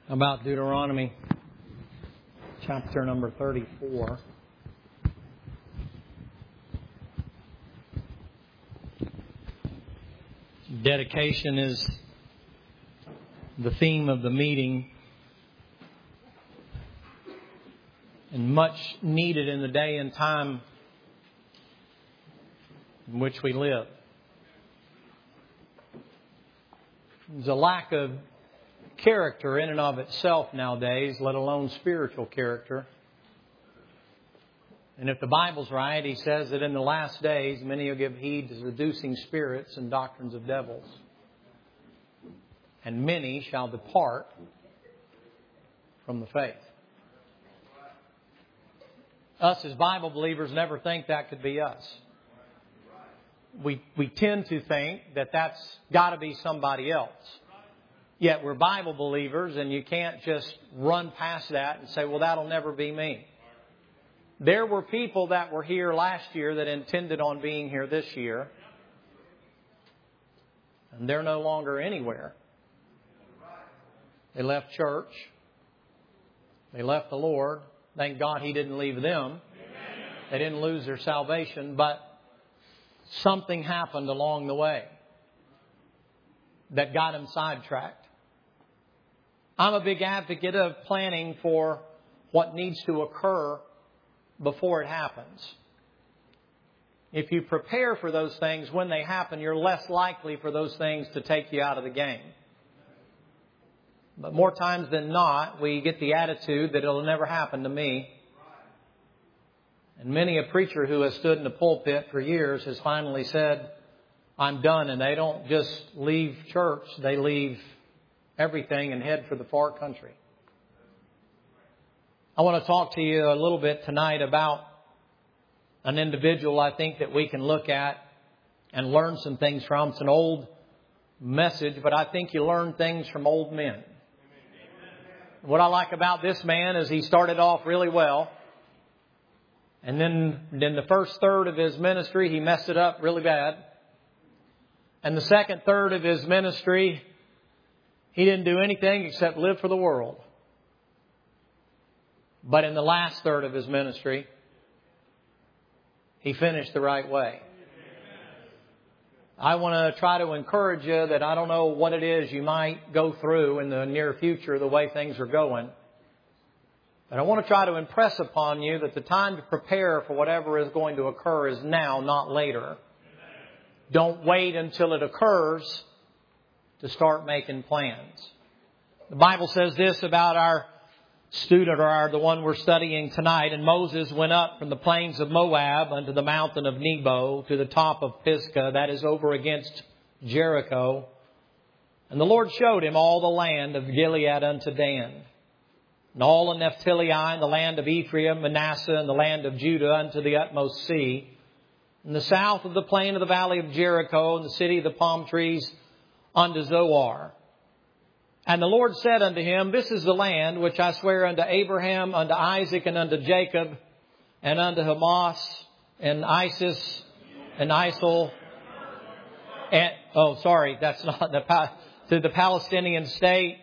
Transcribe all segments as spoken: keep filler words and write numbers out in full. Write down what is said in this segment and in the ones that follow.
About Deuteronomy chapter number thirty-four. Dedication is the theme of the meeting, and much needed in the day and time in which we live. There's a lack of character in and of itself nowadays, let alone spiritual character. And if the Bible's right, He says that in the last days many will give heed to seducing spirits and doctrines of devils. And many shall depart from the faith. Us as Bible believers never think that could be us. We, we tend to think that that's got to be somebody else. Yet we're Bible believers, and you can't just run past that and say, well, that'll never be me. There were people that were here last year that intended on being here this year. And they're no longer anywhere. They left church. They left the Lord. Thank God He didn't leave them. They didn't lose their salvation, but something happened along the way that got them sidetracked. I'm a big advocate of planning for what needs to occur before it happens. If you prepare for those things when they happen, you're less likely for those things to take you out of the game. But more times than not, we get the attitude that it'll never happen to me. And many a preacher who has stood in the pulpit for years has finally said, I'm done. And they don't just leave church, they leave everything and head for the far country. I want to talk to you a little bit tonight about an individual I think that we can look at and learn some things from. It's an old message, but I think you learn things from old men. What I like about this man is he started off really well. And then in the first third of his ministry, he messed it up really bad. And the second third of his ministry, he didn't do anything except live for the world. But in the last third of his ministry, he finished the right way. I want to try to encourage you that I don't know what it is you might go through in the near future, the way things are going. But I want to try to impress upon you that the time to prepare for whatever is going to occur is now, not later. Don't wait until it occurs to start making plans. The Bible says this about our student, or our, the one we're studying tonight. And Moses went up from the plains of Moab unto the mountain of Nebo to the top of Pisgah, that is over against Jericho. And the Lord showed him all the land of Gilead unto Dan, and all of Naphtali, and the land of Ephraim, Manasseh, and the land of Judah unto the utmost sea, and the south of the plain of the valley of Jericho, and the city of the palm trees unto Zoar. And the Lord said unto him, This is the land which I swear unto Abraham, unto Isaac, and unto Jacob, and unto Hamas, and Isis, and Isel, and, oh, sorry, that's not the, to the Palestinian state.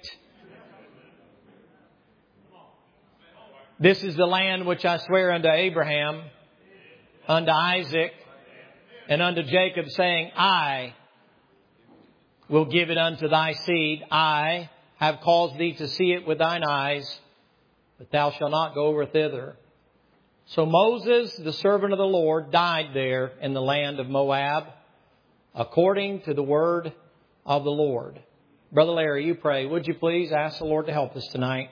This is the land which I swear unto Abraham, unto Isaac, and unto Jacob, saying, I will give it unto thy seed. I have caused thee to see it with thine eyes, but thou shalt not go over thither. So Moses, the servant of the Lord, died there in the land of Moab, according to the word of the Lord. Brother Larry, you pray. Would you please ask the Lord to help us tonight?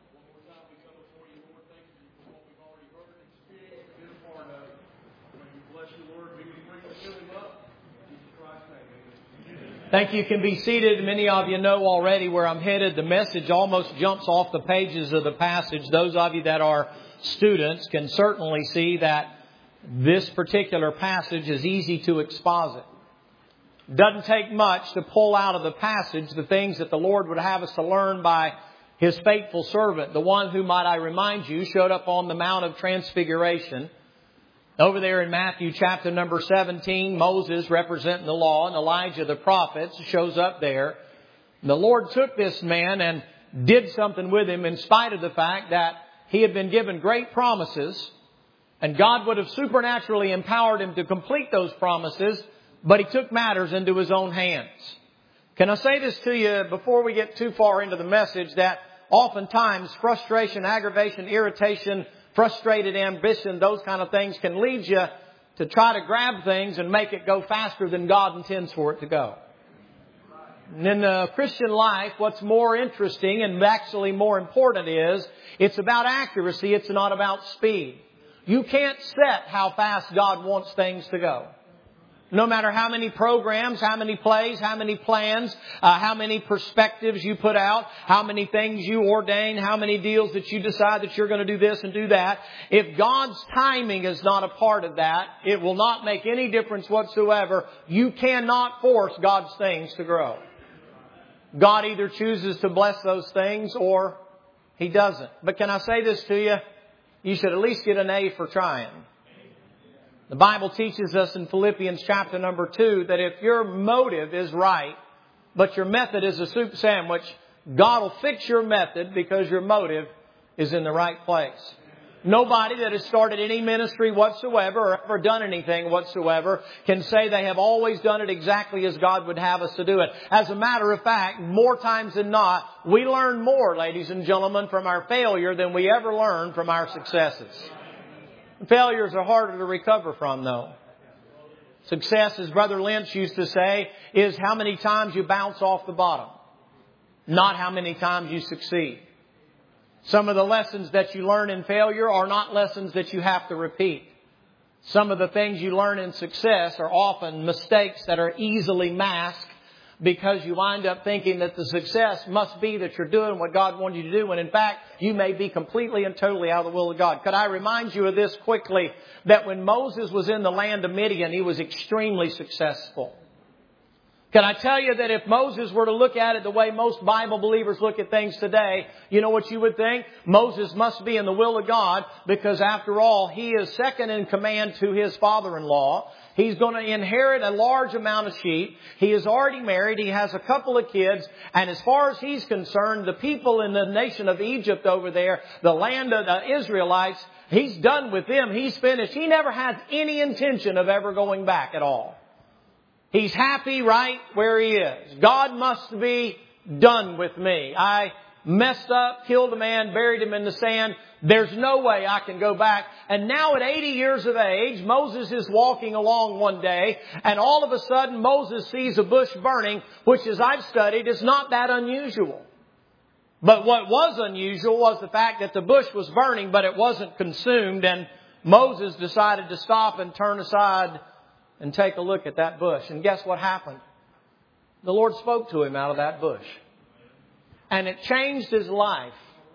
Thank you. You can be seated. Many of you know already where I'm headed. The message almost jumps off the pages of the passage. Those of you that are students can certainly see that this particular passage is easy to exposit. It doesn't take much to pull out of the passage the things that the Lord would have us to learn by His faithful servant, the one who, might I remind you, showed up on the Mount of Transfiguration. Over there in Matthew chapter number seventeen, Moses representing the law and Elijah the prophet shows up there. And the Lord took this man and did something with him in spite of the fact that he had been given great promises and God would have supernaturally empowered him to complete those promises, but he took matters into his own hands. Can I say this to you before we get too far into the message, that oftentimes frustration, aggravation, irritation, frustrated ambition, those kind of things can lead you to try to grab things and make it go faster than God intends for it to go. And in the Christian life, what's more interesting and actually more important is it's about accuracy. It's not about speed. You can't set how fast God wants things to go. No matter how many programs, how many plays, how many plans, uh, how many perspectives you put out, how many things you ordain, how many deals that you decide that you're going to do this and do that. If God's timing is not a part of that, it will not make any difference whatsoever. You cannot force God's things to grow. God either chooses to bless those things or He doesn't. But can I say this to you? You should at least get an A for trying. The Bible teaches us in Philippians chapter number two that if your motive is right, but your method is a soup sandwich, God will fix your method because your motive is in the right place. Nobody that has started any ministry whatsoever or ever done anything whatsoever can say they have always done it exactly as God would have us to do it. As a matter of fact, more times than not, we learn more, ladies and gentlemen, from our failure than we ever learn from our successes. Failures are harder to recover from, though. Success, as Brother Lynch used to say, is how many times you bounce off the bottom, not how many times you succeed. Some of the lessons that you learn in failure are not lessons that you have to repeat. Some of the things you learn in success are often mistakes that are easily masked because you wind up thinking that the success must be that you're doing what God wanted you to do, when in fact you may be completely and totally out of the will of God. Could I remind you of this quickly, that when Moses was in the land of Midian, he was extremely successful. Can I tell you that if Moses were to look at it the way most Bible believers look at things today, you know what you would think? Moses must be in the will of God because after all, he is second in command to his father-in-law. He's going to inherit a large amount of sheep. He is already married. He has a couple of kids. And as far as he's concerned, the people in the nation of Egypt over there, the land of the Israelites, he's done with them. He's finished. He never has any intention of ever going back at all. He's happy right where he is. God must be done with me. I messed up, killed a man, buried him in the sand. There's no way I can go back. And now at eighty years of age, Moses is walking along one day, and all of a sudden Moses sees a bush burning, which, as I've studied, is not that unusual. But what was unusual was the fact that the bush was burning, but it wasn't consumed, and Moses decided to stop and turn aside and take a look at that bush. And guess what happened? The Lord spoke to him out of that bush. And it changed his life.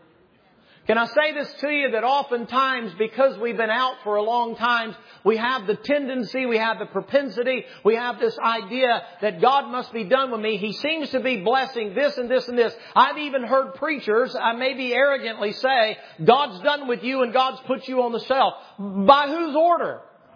Can I say this to you, that oftentimes because we've been out for a long time, we have the tendency, we have the propensity, we have this idea that God must be done with me. He seems to be blessing this and this and this. I've even heard preachers, I maybe arrogantly say, God's done with you and God's put you on the shelf. By whose order?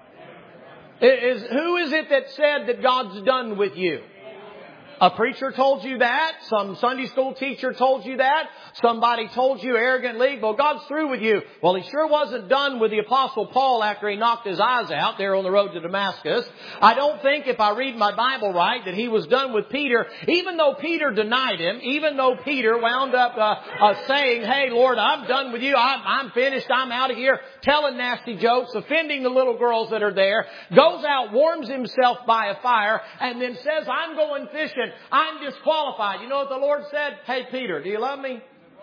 Is, who is it that said that God's done with you? A preacher told you that. Some Sunday school teacher told you that. Somebody told you arrogantly, well, God's through with you. Well, he sure wasn't done with the Apostle Paul after he knocked his eyes out there on the road to Damascus. I don't think, if I read my Bible right, that he was done with Peter, even though Peter denied him, even though Peter wound up uh, uh, saying, hey, Lord, I'm done with you. I'm, I'm finished. I'm out of here. Telling nasty jokes, offending the little girls that are there, goes out, warms himself by a fire, and then says, I'm going fishing. I'm disqualified. You know what the Lord said? Hey, Peter, do you love me?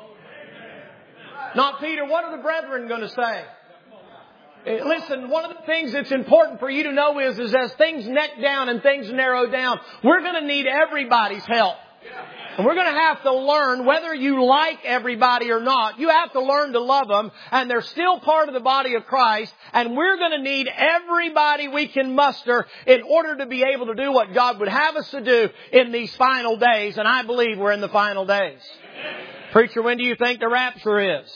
Not Peter. What are the brethren going to say? Listen, one of the things that's important for you to know is, is as things neck down and things narrow down, we're going to need everybody's help. And we're going to have to learn, whether you like everybody or not, you have to learn to love them. And they're still part of the body of Christ. And we're going to need everybody we can muster in order to be able to do what God would have us to do in these final days. And I believe we're in the final days. Preacher, when do you think the rapture is?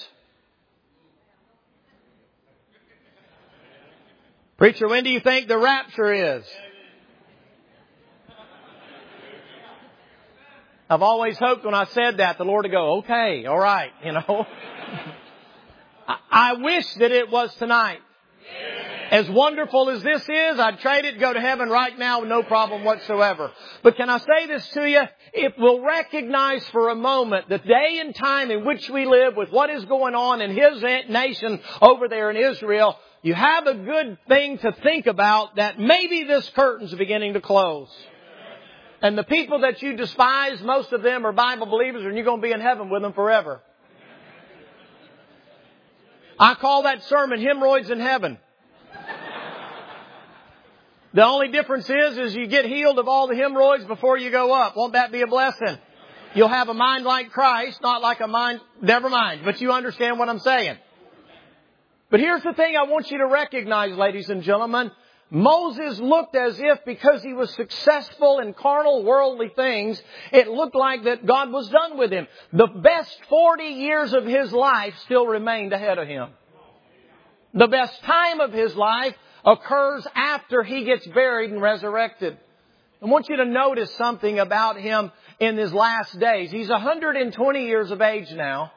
Preacher, when do you think the rapture is? I've always hoped when I said that, the Lord would go, okay, all right, you know. I, I wish that it was tonight. As wonderful as this is, I'd trade it, go to heaven right now with no problem whatsoever. But can I say this to you? If we'll recognize for a moment the day and time in which we live with what is going on in His nation over there in Israel, you have a good thing to think about, that maybe this curtain's beginning to close. And the people that you despise, most of them are Bible believers, and you're going to be in heaven with them forever. I call that sermon Hemorrhoids in Heaven. The only difference is, is you get healed of all the hemorrhoids before you go up. Won't that be a blessing? You'll have a mind like Christ, not like a mind, never mind, but you understand what I'm saying. But here's the thing I want you to recognize, ladies and gentlemen. Moses looked as if, because he was successful in carnal, worldly things, it looked like that God was done with him. The best forty years of his life still remained ahead of him. The best time of his life occurs after he gets buried and resurrected. I want you to notice something about him in his last days. He's one hundred twenty years of age now.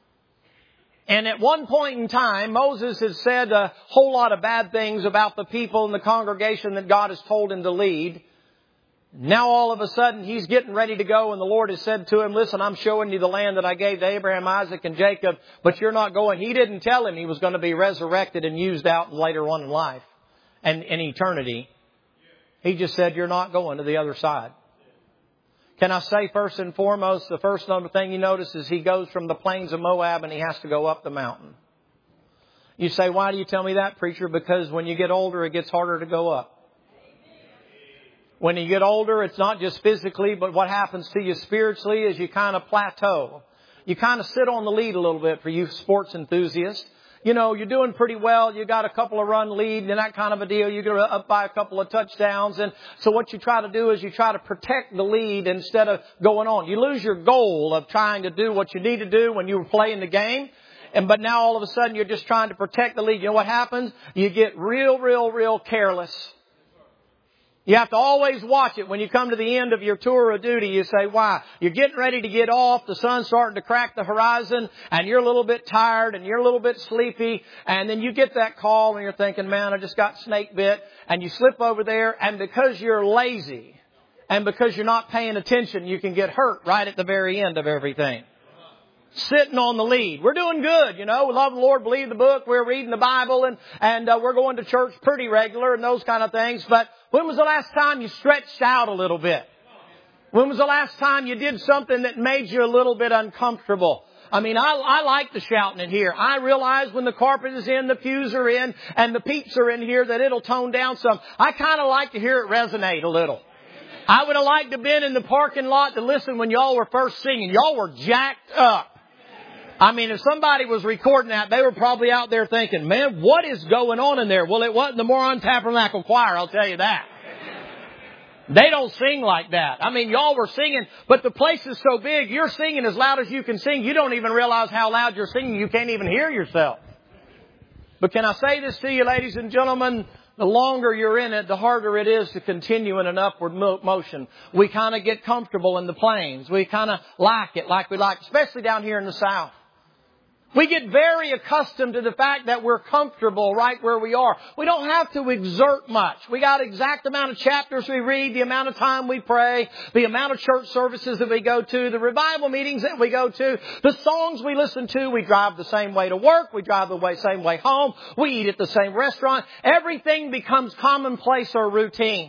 And at one point in time, Moses has said a whole lot of bad things about the people and the congregation that God has told him to lead. Now all of a sudden he's getting ready to go, and the Lord has said to him, listen, I'm showing you the land that I gave to Abraham, Isaac, and Jacob, but you're not going. He didn't tell him he was going to be resurrected and used out later on in life and in eternity. He just said, you're not going to the other side. Can I say first and foremost, the first thing you notice is he goes from the plains of Moab and he has to go up the mountain. You say, why do you tell me that, preacher? Because when you get older, it gets harder to go up. When you get older, it's not just physically, but what happens to you spiritually is you kind of plateau. You kind of sit on the lead a little bit for you sports enthusiasts. You know, you're doing pretty well. You got a couple of run lead and that kind of a deal. You get up by a couple of touchdowns. And so what you try to do is you try to protect the lead instead of going on. You lose your goal of trying to do what you need to do when you were playing the game. And but now all of a sudden you're just trying to protect the lead. You know what happens? You get real, real, real careless. You have to always watch it. When you come to the end of your tour of duty, you say, why? You're getting ready to get off. The sun's starting to crack the horizon and you're a little bit tired and you're a little bit sleepy. And then you get that call and you're thinking, man, I just got snake bit. And you slip over there, and because you're lazy and because you're not paying attention, you can get hurt right at the very end of everything. Sitting on the lead. We're doing good, you know. We love the Lord, believe the book. We're reading the Bible, and, and uh, we're going to church pretty regular and those kind of things. But when was the last time you stretched out a little bit? When was the last time you did something that made you a little bit uncomfortable? I mean, I, I like the shouting in here. I realize when the carpet is in, the pews are in, and the peeps are in here that it'll tone down some. I kind of like to hear it resonate a little. I would have liked to have been in the parking lot to listen when y'all were first singing. Y'all were jacked up. I mean, if somebody was recording that, they were probably out there thinking, man, what is going on in there? Well, it wasn't the Moron Tabernacle Choir, I'll tell you that. They don't sing like that. I mean, y'all were singing, but the place is so big, you're singing as loud as you can sing. You don't even realize how loud you're singing. You can't even hear yourself. But can I say this to you, ladies and gentlemen? The longer you're in it, the harder it is to continue in an upward motion. We kind of get comfortable in the plains. We kind of like it like we like, especially down here in the South. We get very accustomed to the fact that we're comfortable right where we are. We don't have to exert much. We got exact amount of chapters we read, the amount of time we pray, the amount of church services that we go to, the revival meetings that we go to, the songs we listen to. We drive the same way to work. We drive the way, same way home. We eat at the same restaurant. Everything becomes commonplace or routine.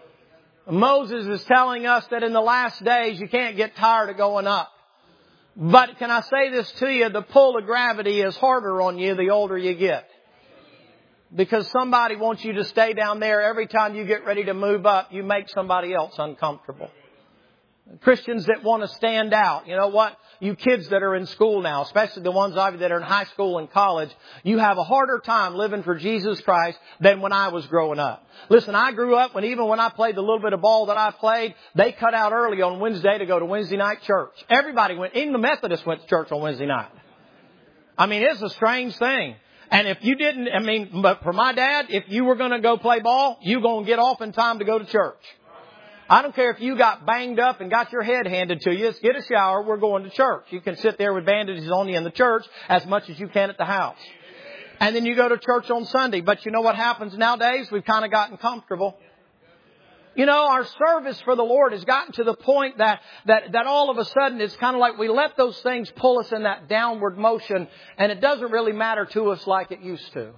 Moses is telling us that in the last days you can't get tired of going up. But can I say this to you? The pull of gravity is harder on you the older you get. Because somebody wants you to stay down there. Every time you get ready to move up, you make somebody else uncomfortable. Christians that want to stand out. You know what? You kids that are in school now, especially the ones of you that are in high school and college, you have a harder time living for Jesus Christ than when I was growing up. Listen, I grew up when even when I played the little bit of ball that I played, they cut out early on Wednesday to go to Wednesday night church. Everybody went, even the Methodists went to church on Wednesday night. I mean, it's a strange thing. And if you didn't, I mean, but for my dad, if you were going to go play ball, you're going to get off in time to go to church. I don't care if you got banged up and got your head handed to you. Just get a shower. We're going to church. You can sit there with bandages on you in the church as much as you can at the house. And then you go to church on Sunday. But you know what happens nowadays? We've kind of gotten comfortable. You know, our service for the Lord has gotten to the point that, that, that all of a sudden it's kind of like we let those things pull us in that downward motion, and it doesn't really matter to us like it used to.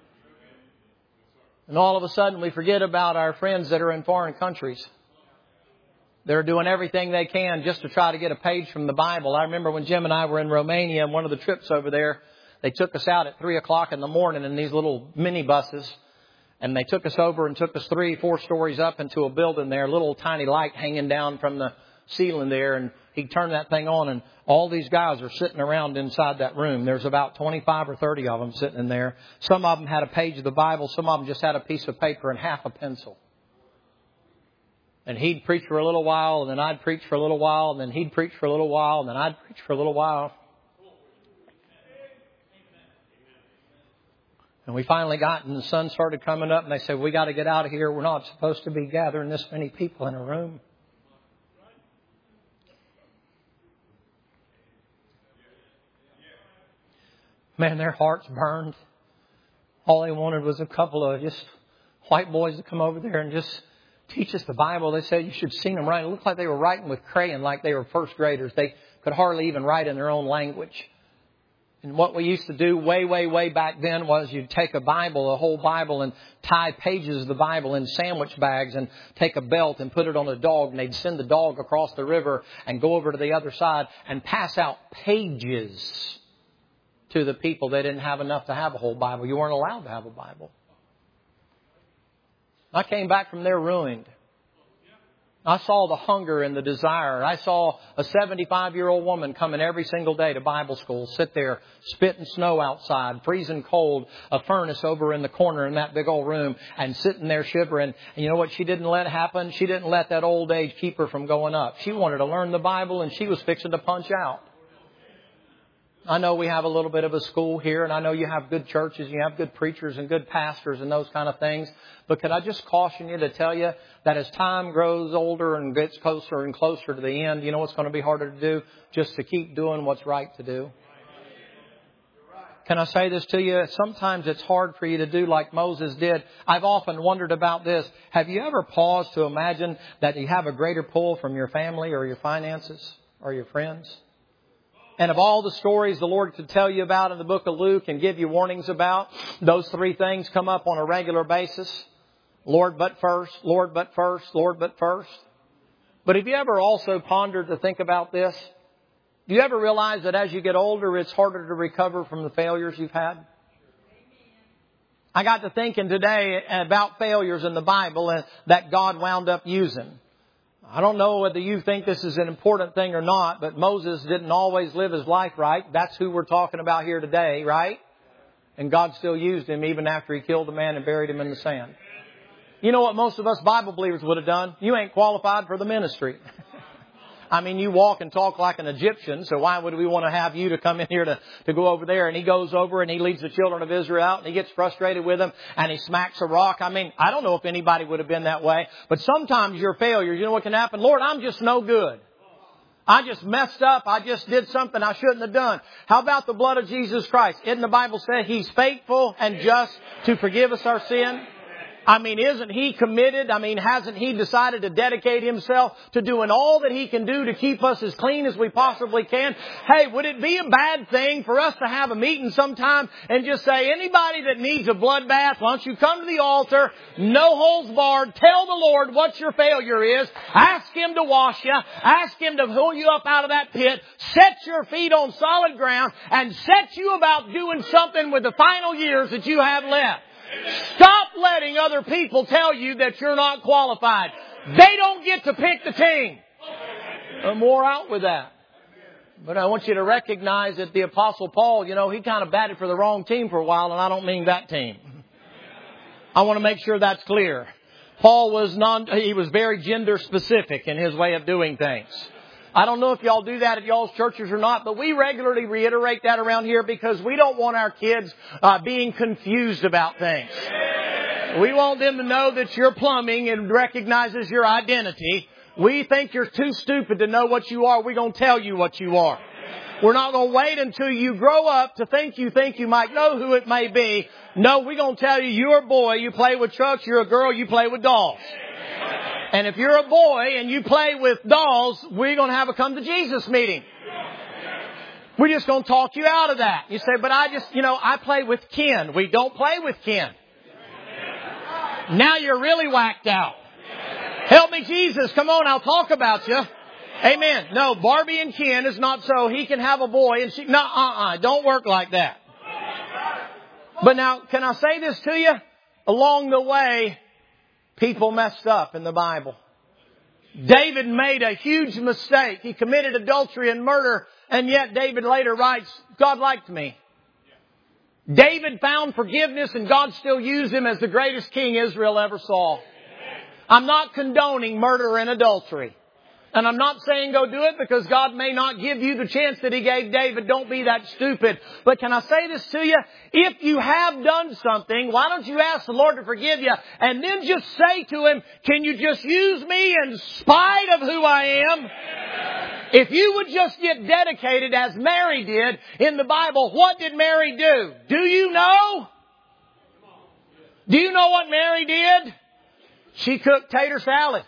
And all of a sudden we forget about our friends that are in foreign countries. They're doing everything they can just to try to get a page from the Bible. I remember when Jim and I were in Romania, and one of the trips over there, they took us out at three o'clock in the morning in these little minibuses. And they took us over and took us three, four stories up into a building there, a little tiny light hanging down from the ceiling there. And he turned that thing on, and all these guys are sitting around inside that room. There's about twenty-five or thirty of them sitting in there. Some of them had a page of the Bible. Some of them just had a piece of paper and half a pencil. And he'd preach for a little while, and then I'd preach for a little while, and then he'd preach for a little while, and then I'd preach for a little while. And we finally got, and the sun started coming up, and they said, we got to get out of here. We're not supposed to be gathering this many people in a room. Man, their hearts burned. All they wanted was a couple of just white boys to come over there and just teach us the Bible. They said you should have seen them write. It looked like they were writing with crayon, like they were first graders. They could hardly even write in their own language. And what we used to do way, way, way back then was you'd take a Bible, a whole Bible, and tie pages of the Bible in sandwich bags and take a belt and put it on a dog. And they'd send the dog across the river and go over to the other side and pass out pages to the people. They didn't have enough to have a whole Bible. You weren't allowed to have a Bible. I came back from there ruined. I saw the hunger and the desire. I saw a seventy-five-year-old woman coming every single day to Bible school, sit there, spitting snow outside, freezing cold, a furnace over in the corner in that big old room, and sitting there shivering. And you know what she didn't let happen? She didn't let that old age keep her from going up. She wanted to learn the Bible, and she was fixing to punch out. I know we have a little bit of a school here, and I know you have good churches, you have good preachers and good pastors and those kind of things. But could I just caution you to tell you that as time grows older and gets closer and closer to the end, you know what's going to be harder to do? Just to keep doing what's right to do. Can I say this to you? Sometimes it's hard for you to do like Moses did. I've often wondered about this. Have you ever paused to imagine that you have a greater pull from your family or your finances or your friends? And of all the stories the Lord could tell you about in the book of Luke and give you warnings about, those three things come up on a regular basis. Lord, but first, Lord, but first, Lord, but first. But have you ever also pondered to think about this? Do you ever realize that as you get older, it's harder to recover from the failures you've had? I got to thinking today about failures in the Bible that God wound up using. I don't know whether you think this is an important thing or not, but Moses didn't always live his life right. That's who we're talking about here today, right? And God still used him even after he killed a man and buried him in the sand. You know what most of us Bible believers would have done? You ain't qualified for the ministry. I mean, you walk and talk like an Egyptian, so why would we want to have you to come in here to, to go over there? And he goes over and he leads the children of Israel out and he gets frustrated with them and he smacks a rock. I mean, I don't know if anybody would have been that way, but sometimes your failures, you know what can happen? Lord, I'm just no good. I just messed up. I just did something I shouldn't have done. How about the blood of Jesus Christ? Isn't the Bible say He's faithful and just to forgive us our sin? I mean, isn't He committed? I mean, hasn't He decided to dedicate Himself to doing all that He can do to keep us as clean as we possibly can? Hey, would it be a bad thing for us to have a meeting sometime and just say, anybody that needs a blood bath, why don't you come to the altar, no holds barred, tell the Lord what your failure is, ask Him to wash you, ask Him to pull you up out of that pit, set your feet on solid ground, and set you about doing something with the final years that you have left. Stop letting other people tell you that you're not qualified. They don't get to pick the team. I'm more out with that. But I want you to recognize that the Apostle Paul, you know, he kind of batted for the wrong team for a while, and I don't mean that team. I want to make sure that's clear. Paul was non, he was very gender specific in his way of doing things. I don't know if y'all do that at y'all's churches or not, but we regularly reiterate that around here because we don't want our kids uh, being confused about things. We want them to know that you're plumbing and recognizes your identity. We think you're too stupid to know what you are. We're going to tell you what you are. We're not going to wait until you grow up to think you think you might know who it may be. No, we're going to tell you you're a boy, you play with trucks. You're a girl, you play with dolls. And if you're a boy and you play with dolls, we're going to have a come to Jesus meeting. We're just going to talk you out of that. You say, but I just, you know, I play with Ken. We don't play with Ken. Now you're really whacked out. Help me, Jesus. Come on, I'll talk about you. Amen. No, Barbie and Ken is not so. He can have a boy and she... No, uh-uh. Don't work like that. But now, can I say this to you? Along the way, people messed up in the Bible. David made a huge mistake. He committed adultery and murder. And yet David later writes, God liked me. David found forgiveness and God still used him as the greatest king Israel ever saw. I'm not condoning murder and adultery. And I'm not saying go do it because God may not give you the chance that He gave David. Don't be that stupid. But can I say this to you? If you have done something, why don't you ask the Lord to forgive you and then just say to Him, can you just use me in spite of who I am? If you would just get dedicated as Mary did in the Bible, what did Mary do? Do you know? Do you know what Mary did? She cooked tater salad.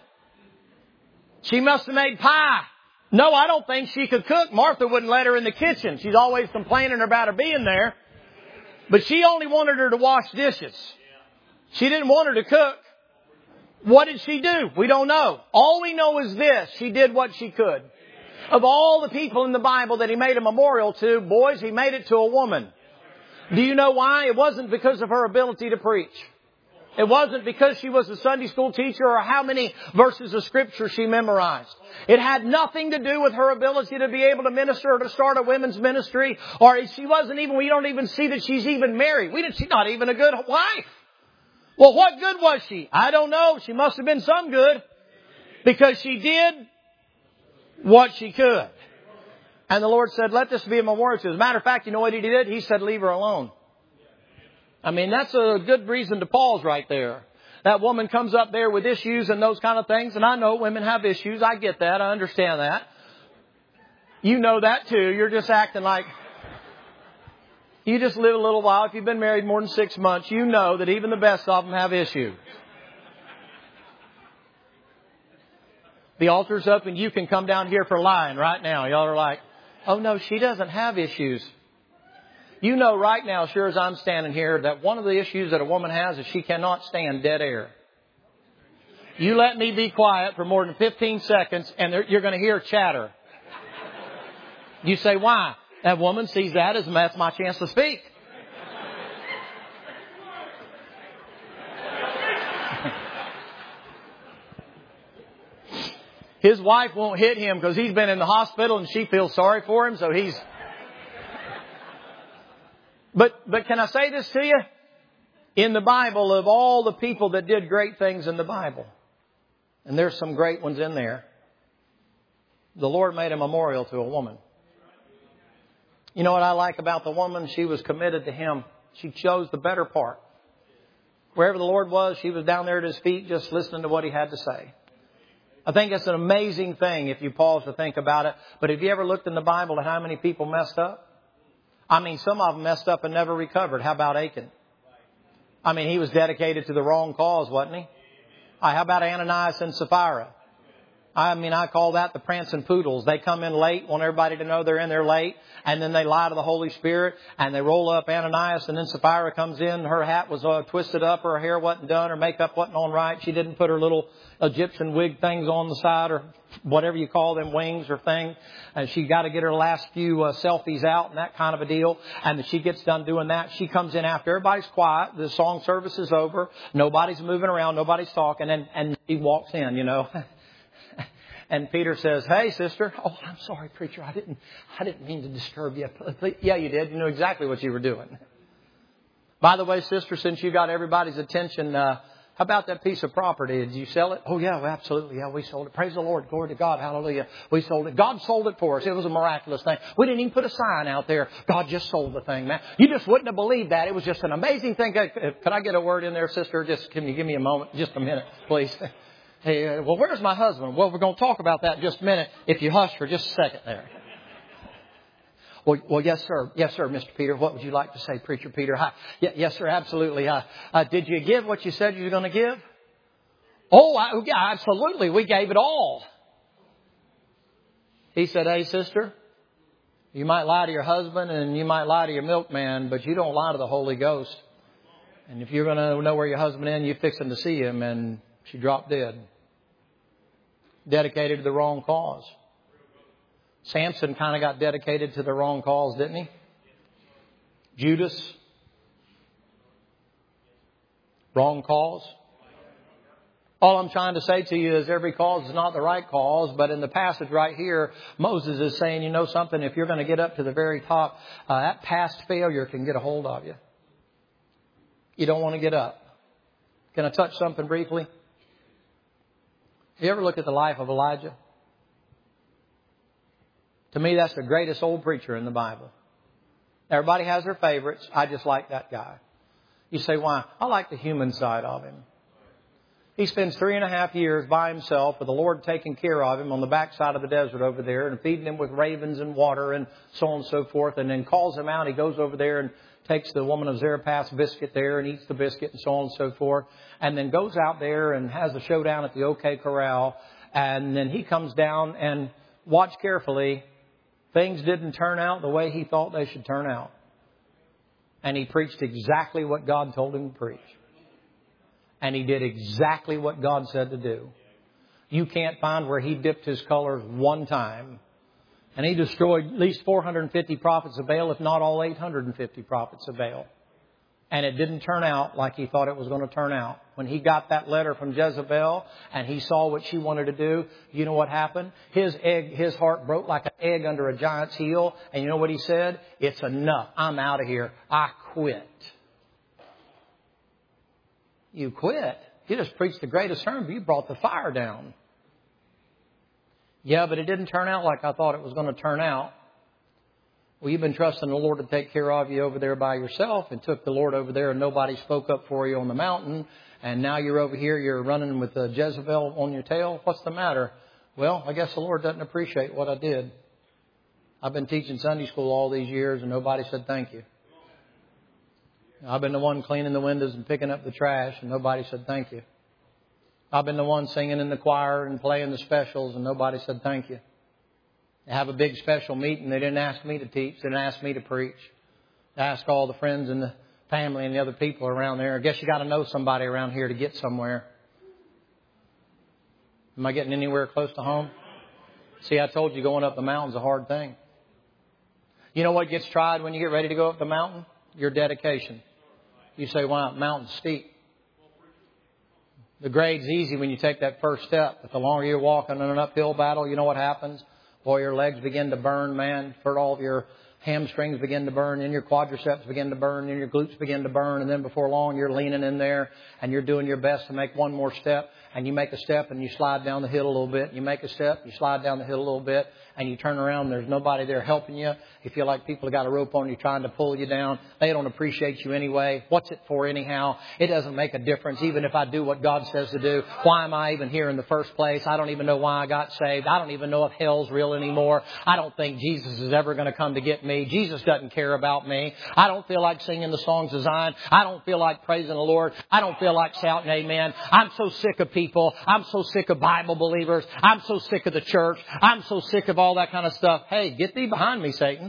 She must have made pie. No, I don't think she could cook. Martha wouldn't let her in the kitchen. She's always complaining about her being there. But she only wanted her to wash dishes. She didn't want her to cook. What did she do? We don't know. All we know is this. She did what she could. Of all the people in the Bible that He made a memorial to, boys, He made it to a woman. Do you know why? It wasn't because of her ability to preach. It wasn't because she was a Sunday school teacher or how many verses of Scripture she memorized. It had nothing to do with her ability to be able to minister or to start a women's ministry. Or she wasn't even, we don't even see that she's even married. We didn't, she's not even a good wife. Well, what good was she? I don't know. She must have been some good. Because she did what she could. And the Lord said, let this be a memorial to her. As a matter of fact, you know what He did? He said, leave her alone. I mean, that's a good reason to pause right there. That woman comes up there with issues and those kind of things. And I know women have issues. I get that. I understand that. You know that too. You're just acting like... You just live a little while. If you've been married more than six months, you know that even the best of them have issues. The altar's up and you can come down here for lying right now. Y'all are like, oh no, she doesn't have issues. You know right now, sure as I'm standing here, that one of the issues that a woman has is she cannot stand dead air. You let me be quiet for more than fifteen seconds and you're going to hear chatter. You say, why? That woman sees that as that's my chance to speak. His wife won't hit him because he's been in the hospital and she feels sorry for him, so he's... But but can I say this to you? In the Bible, of all the people that did great things in the Bible, and there's some great ones in there, the Lord made a memorial to a woman. You know what I like about the woman? She was committed to Him. She chose the better part. Wherever the Lord was, she was down there at His feet just listening to what He had to say. I think it's an amazing thing if you pause to think about it. But have you ever looked in the Bible at how many people messed up? I mean, some of them messed up and never recovered. How about Achan? I mean, he was dedicated to the wrong cause, wasn't he? Uh, how about Ananias and Sapphira? I mean, I call that the prancing poodles. They come in late, want everybody to know they're in there late, and then they lie to the Holy Spirit, and they roll up Ananias, and then Sapphira comes in. Her hat was uh, twisted up, her hair wasn't done, her makeup wasn't on right. She didn't put her little Egyptian wig things on the side, or whatever you call them, wings or thing. And she got to get her last few uh, selfies out and that kind of a deal. And she gets done doing that. She comes in after everybody's quiet. The song service is over. Nobody's moving around. Nobody's talking. And, and she walks in, you know. And Peter says, hey, sister. Oh, I'm sorry, preacher. I didn't, I didn't mean to disturb you. Yeah, you did. You knew exactly what you were doing. By the way, sister, since you got everybody's attention, uh, How about that piece of property? Did you sell it? Oh, yeah, well, absolutely. Yeah, we sold it. Praise the Lord. Glory to God. Hallelujah. We sold it. God sold it for us. It was a miraculous thing. We didn't even put a sign out there. God just sold the thing, man. You just wouldn't have believed that. It was just an amazing thing. Could I get a word in there, sister? Just can you give me a moment? Just a minute, please. Hey, well, where's my husband? Well, we're going to talk about that in just a minute. If you hush for just a second there. Well, well, yes, sir. Yes, sir, Mister Peter. What would you like to say, Preacher Peter? Hi. Y- yes, sir, absolutely. Uh, uh, did you give what you said you were going to give? Oh, I, yeah, absolutely. We gave it all. He said, hey, sister, you might lie to your husband and you might lie to your milkman, but you don't lie to the Holy Ghost. And if you're going to know where your husband is, you're fixing to see him. And she dropped dead. Dedicated to the wrong cause. Samson kind of got dedicated to the wrong cause, didn't he? Judas. Wrong cause. All I'm trying to say to you is every cause is not the right cause. But in the passage right here, Moses is saying, you know something, if you're going to get up to the very top, uh, that past failure can get a hold of you. You don't want to get up. Can I touch something briefly? You ever look at the life of Elijah? To me, that's the greatest old preacher in the Bible. Everybody has their favorites. I just like that guy. You say, why? I like the human side of him. He spends three and a half years by himself with the Lord taking care of him on the backside of the desert over there and feeding him with ravens and water and so on and so forth. And then calls him out. He goes over there and takes the woman of Zarephath's biscuit there and eats the biscuit and so on and so forth. And then goes out there and has a showdown at the OK Corral. And then he comes down and watch carefully. Things didn't turn out the way he thought they should turn out. And he preached exactly what God told him to preach. And he did exactly what God said to do. You can't find where he dipped his colors one time. And he destroyed at least four hundred fifty prophets of Baal, if not all eight hundred fifty prophets of Baal. And it didn't turn out like he thought it was going to turn out. When he got that letter from Jezebel and he saw what she wanted to do, you know what happened? His egg, his heart broke like an egg under a giant's heel. And you know what he said? It's enough. I'm out of here. I quit. You quit? You just preached the greatest sermon. You brought the fire down. Yeah, but it didn't turn out like I thought it was going to turn out. Well, you've been trusting the Lord to take care of you over there by yourself and took the Lord over there and nobody spoke up for you on the mountain. And now you're over here, you're running with uh, Jezebel on your tail. What's the matter? Well, I guess the Lord doesn't appreciate what I did. I've been teaching Sunday school all these years and nobody said thank you. I've been the one cleaning the windows and picking up the trash and nobody said thank you. I've been the one singing in the choir and playing the specials and nobody said thank you. They have a big special meeting. They didn't ask me to teach. They didn't ask me to preach. They asked all the friends and the family and the other people around there. I guess you got to know somebody around here to get somewhere. Am I getting anywhere close to home? See, I told you going up the mountain's a hard thing. You know what gets tried when you get ready to go up the mountain? Your dedication. You say, wow, mountain's steep. The grade's easy when you take that first step. But the longer you're walking in an uphill battle, you know what happens? Boy, your legs begin to burn, man. For all of your hamstrings begin to burn, and your quadriceps begin to burn, and your glutes begin to burn. And then before long, you're leaning in there, and you're doing your best to make one more step. And you make a step, and you slide down the hill a little bit. You make a step, you slide down the hill a little bit, and you turn around, and there's nobody there helping you. You feel like people have got a rope on you trying to pull you down. They don't appreciate you anyway. What's it for anyhow? It doesn't make a difference, even if I do what God says to do. Why am I even here in the first place? I don't even know why I got saved. I don't even know if hell's real anymore. I don't think Jesus is ever going to come to get me. Jesus doesn't care about me. I don't feel like singing the songs of Zion. I don't feel like praising the Lord. I don't feel like shouting amen. I'm so sick of people. I'm so sick of Bible believers. I'm so sick of the church. I'm so sick of all that kind of stuff. Hey, get thee behind me, Satan.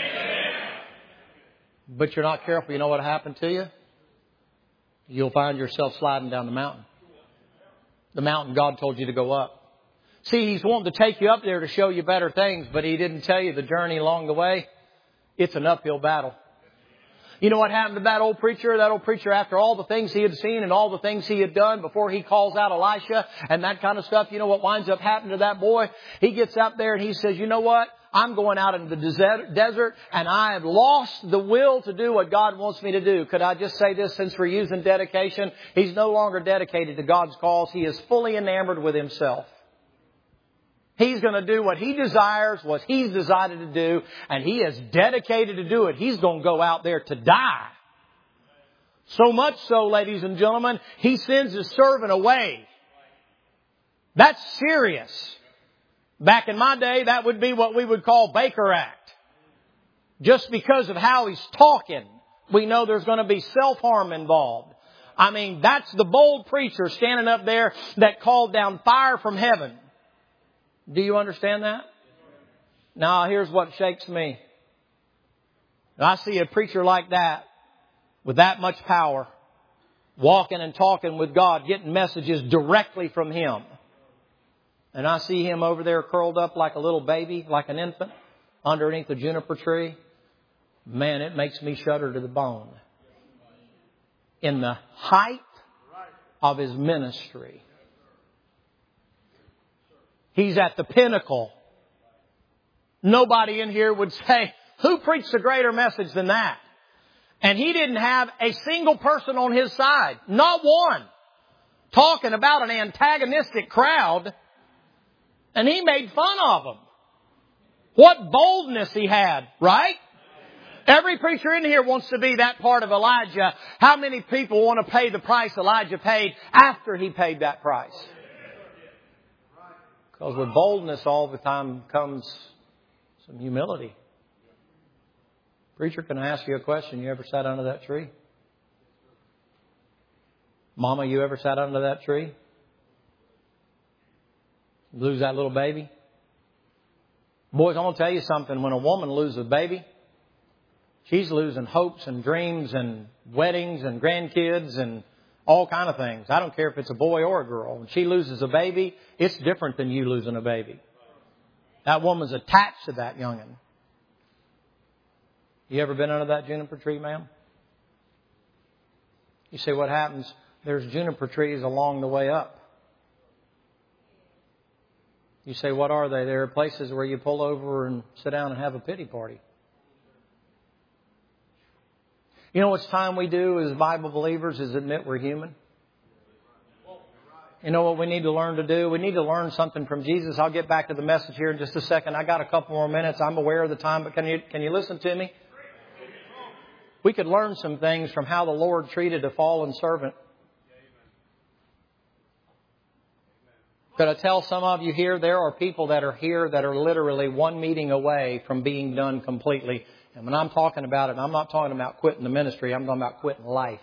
But you're not careful. You know what happened to you? You'll find yourself sliding down the mountain. The mountain God told you to go up. See, He's wanting to take you up there to show you better things, but He didn't tell you the journey along the way. It's an uphill battle. You know what happened to that old preacher? That old preacher, after all the things he had seen and all the things he had done before he calls out Elisha and that kind of stuff, you know what winds up happening to that boy? He gets up there and he says, you know what? I'm going out into the desert and I have lost the will to do what God wants me to do. Could I just say this, since we're using dedication? He's no longer dedicated to God's cause. He is fully enamored with himself. He's going to do what he desires, what he's decided to do, and he is dedicated to do it. He's going to go out there to die. So much so, ladies and gentlemen, he sends his servant away. That's serious. Back in my day, that would be what we would call Baker Act. Just because of how he's talking, we know there's going to be self-harm involved. I mean, that's the bold preacher standing up there that called down fire from heaven. Do you understand that? Now, here's what shakes me. I see a preacher like that, with that much power, walking and talking with God, getting messages directly from Him. And I see him over there curled up like a little baby, like an infant, underneath the juniper tree. Man, it makes me shudder to the bone. In the height of his ministry. He's at the pinnacle. Nobody in here would say, who preached a greater message than that? And he didn't have a single person on his side. Not one. Talking about an antagonistic crowd. And he made fun of them. What boldness he had, right? Every preacher in here wants to be that part of Elijah. How many people want to pay the price Elijah paid after he paid that price? Because with boldness all the time comes some humility. Preacher, can I ask you a question? You ever sat under that tree? Mama, you ever sat under that tree? Lose that little baby? Boys, I'm going to tell you something. When a woman loses a baby, she's losing hopes and dreams and weddings and grandkids and all kind of things. I don't care if it's a boy or a girl. When she loses a baby, it's different than you losing a baby. That woman's attached to that youngin'. You ever been under that juniper tree, ma'am? You say, what happens? There's juniper trees along the way up. You say, what are they? There are places where you pull over and sit down and have a pity party. You know what's time we do as Bible believers is admit we're human. You know what we need to learn to do? We need to learn something from Jesus. I'll get back to the message here in just a second. I got a couple more minutes. I'm aware of the time, but can you, can you listen to me? We could learn some things from how the Lord treated a fallen servant. Could I tell some of you here, there are people that are here that are literally one meeting away from being done completely. And when I'm talking about it, I'm not talking about quitting the ministry. I'm talking about quitting life.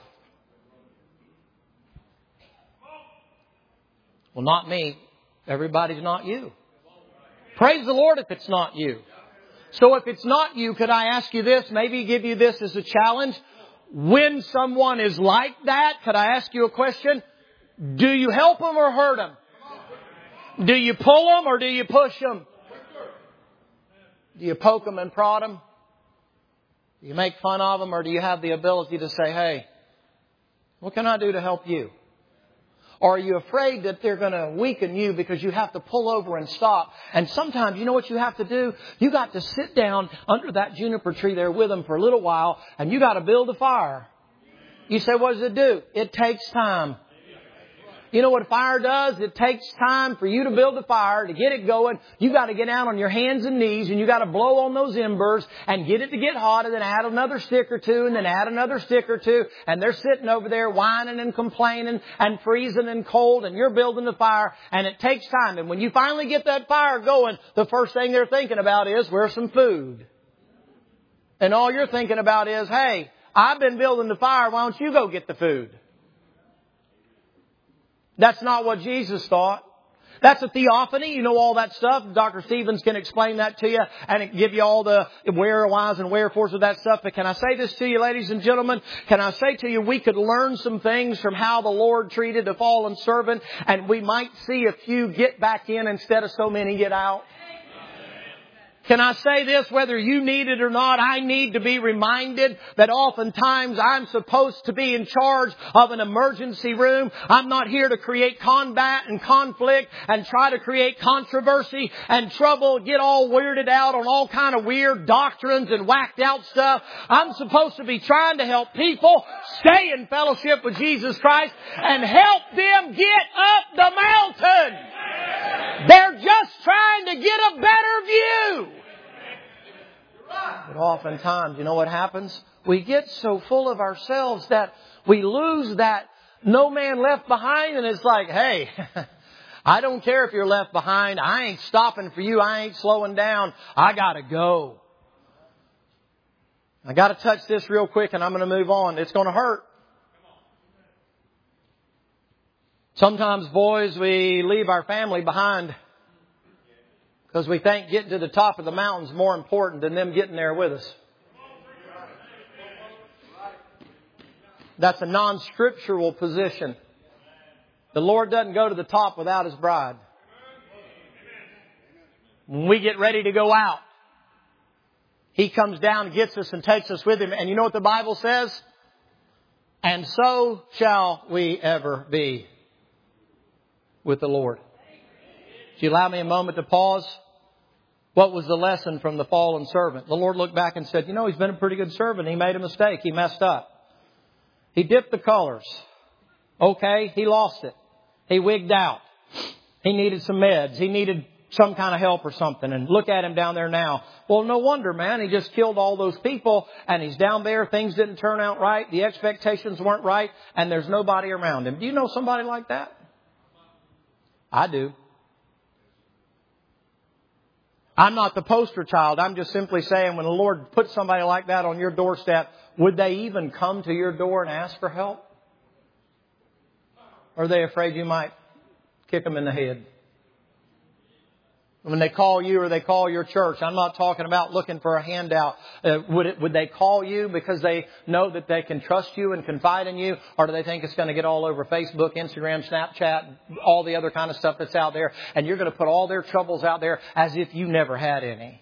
Well, not me. Everybody's not you. Praise the Lord if it's not you. So if it's not you, could I ask you this? Maybe give you this as a challenge. When someone is like that, could I ask you a question? Do you help them or hurt them? Do you pull them or do you push them? Do you poke them and prod them? Do you make fun of them or do you have the ability to say, hey, what can I do to help you? Or are you afraid that they're going to weaken you because you have to pull over and stop? And sometimes, you know what you have to do? You got to sit down under that juniper tree there with them for a little while and you got to build a fire. You say, what does it do? It takes time. You know what a fire does? It takes time for you to build a fire, to get it going. You got to get down on your hands and knees and you got to blow on those embers and get it to get hot and then add another stick or two and then add another stick or two. And they're sitting over there whining and complaining and freezing and cold and you're building the fire and it takes time. And when you finally get that fire going, the first thing they're thinking about is, where's some food? And all you're thinking about is, hey, I've been building the fire. Why don't you go get the food? That's not what Jesus thought. That's a theophany. You know all that stuff. Doctor Stevens can explain that to you and give you all the where, whys, and wherefores of that stuff. But can I say this to you, ladies and gentlemen? Can I say to you, we could learn some things from how the Lord treated a fallen servant, and we might see a few get back in instead of so many get out. Can I say this, whether you need it or not, I need to be reminded that oftentimes I'm supposed to be in charge of an emergency room. I'm not here to create combat and conflict and try to create controversy and trouble, get all weirded out on all kind of weird doctrines and whacked out stuff. I'm supposed to be trying to help people stay in fellowship with Jesus Christ and help them get up the mountain. They're just trying to get a better view. But oftentimes, you know what happens? We get so full of ourselves that we lose that no man left behind, and it's like, hey, I don't care if you're left behind. I ain't stopping for you. I ain't slowing down. I gotta go. I gotta touch this real quick and I'm gonna move on. It's gonna hurt. Sometimes, boys, we leave our family behind because we think getting to the top of the mountain is more important than them getting there with us. That's a non-scriptural position. The Lord doesn't go to the top without His bride. When we get ready to go out, He comes down and gets us and takes us with Him. And you know what the Bible says? And so shall we ever be with the Lord. Would you allow me a moment to pause? What was the lesson from the fallen servant? The Lord looked back and said, you know, he's been a pretty good servant. He made a mistake. He messed up. He dipped the colors. Okay, he lost it. He wigged out. He needed some meds. He needed some kind of help or something. And look at him down there now. Well, no wonder, man. He just killed all those people and he's down there. Things didn't turn out right. The expectations weren't right and there's nobody around him. Do you know somebody like that? I do. I'm not the poster child. I'm just simply saying when the Lord puts somebody like that on your doorstep, would they even come to your door and ask for help? Or are they afraid you might kick them in the head? When they call you or they call your church, I'm not talking about looking for a handout. Uh, would it, would they call you because they know that they can trust you and confide in you? Or do they think it's going to get all over Facebook, Instagram, Snapchat, all the other kind of stuff that's out there, and you're going to put all their troubles out there as if you never had any?